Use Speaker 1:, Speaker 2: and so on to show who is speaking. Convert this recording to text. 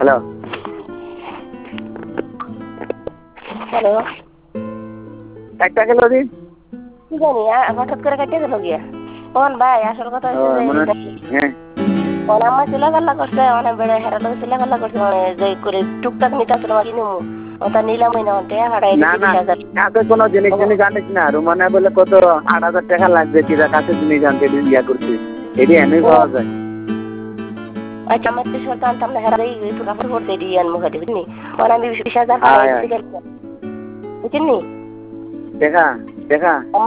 Speaker 1: hello
Speaker 2: hello
Speaker 1: একটা গেল দিন
Speaker 2: কি জানি হঠাৎ করে কেটে গেল গিয়া কোন ভাই আসল কথা হচ্ছে যে
Speaker 1: হ্যাঁ
Speaker 2: আমার চিলাগাল্লা করছে অনেক বেড়ে হেরালো চিলাগাল্লা করছে যে করে টুকটাক নিতে আসলে আমার কিনবো ওটা নিলামই না ওটা হারাই
Speaker 1: না না কাছে কোনো জিনিস জিনিস আনিস না রুমানে বলে কত 8,000 টাকা লাগবে কিরা কাছে জিনিস আনতে ইয়া করছি এটি এনে পাওয়া যায়
Speaker 2: আচ্ছা আমার তো সরকার আনতাম না হেরাই একটু কাপড় পরতে দিয়ে আন মুখে দিবি ওরা আমি 20,000 হারাই দিতে গেল বুঝলি
Speaker 1: দেখা দেখা